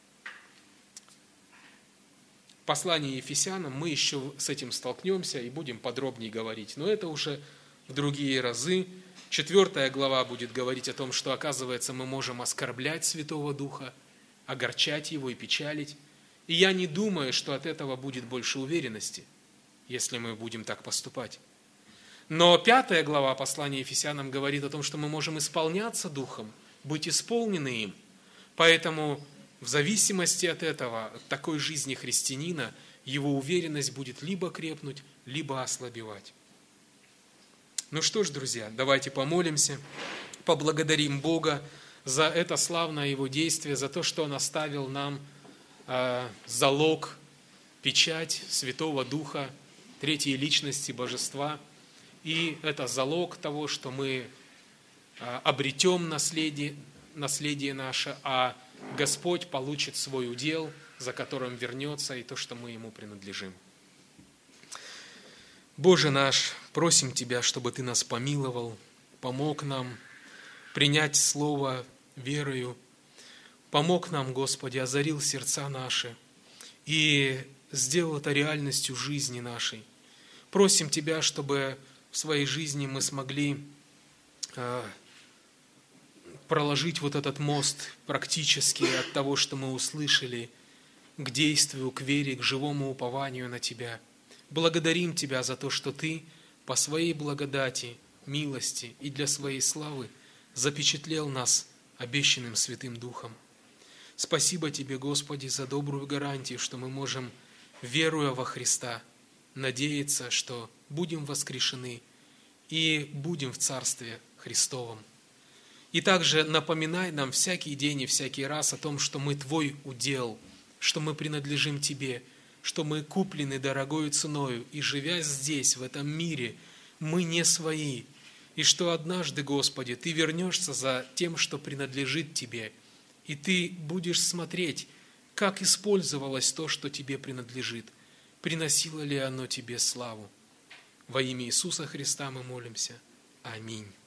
В послании Ефесянам мы еще с этим столкнемся и будем подробнее говорить. Но это уже в другие разы. 4 глава будет говорить о том, что, оказывается, мы можем оскорблять Святого Духа, огорчать Его и печалить. И я не думаю, что от этого будет больше уверенности, если мы будем так поступать. Но 5 глава послания Ефесянам говорит о том, что мы можем исполняться Духом, быть исполнены им. Поэтому в зависимости от этого, от такой жизни христианина, его уверенность будет либо крепнуть, либо ослабевать. Ну что ж, друзья, давайте помолимся, поблагодарим Бога за это славное Его действие, за то, что Он оставил нам залог, печать Святого Духа, третьей личности Божества. И это залог того, что мы обретем наследие наше, а Господь получит свой удел, за которым вернется, и то, что мы Ему принадлежим. Боже наш, просим Тебя, чтобы Ты нас помиловал, помог нам принять Слово верою, помог нам, Господи, озарил сердца наши и сделал это реальностью жизни нашей. Просим Тебя, чтобы в своей жизни мы смогли проложить вот этот мост практически от того, что мы услышали, к действию, к вере, к живому упованию на Тебя. Благодарим Тебя за то, что Ты по Своей благодати, милости и для Своей славы запечатлел нас обещанным Святым Духом. Спасибо Тебе, Господи, за добрую гарантию, что мы можем, веруя во Христа, надеяться, что будем воскрешены и будем в Царстве Христовом. И также напоминай нам всякий день и всякий раз о том, что мы Твой удел, что мы принадлежим Тебе, что мы куплены дорогою ценою, и живя здесь, в этом мире, мы не свои, и что однажды, Господи, Ты вернешься за тем, что принадлежит Тебе, и Ты будешь смотреть, как использовалось то, что Тебе принадлежит, приносило ли оно Тебе славу. Во имя Иисуса Христа мы молимся. Аминь.